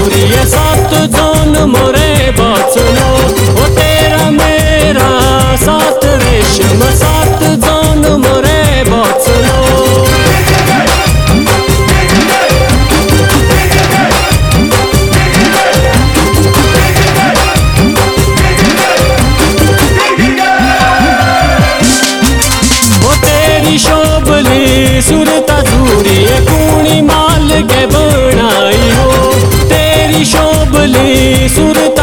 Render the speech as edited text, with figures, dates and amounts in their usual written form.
Jury ये सात जौन मोरे बात सुनो, ओ तेरा मेरा सात रेशम सात जौन मोरे बात सुनो। शोभली सुरता जूरी कूणी माल के बनाई हो, तेरी शोभली सुरता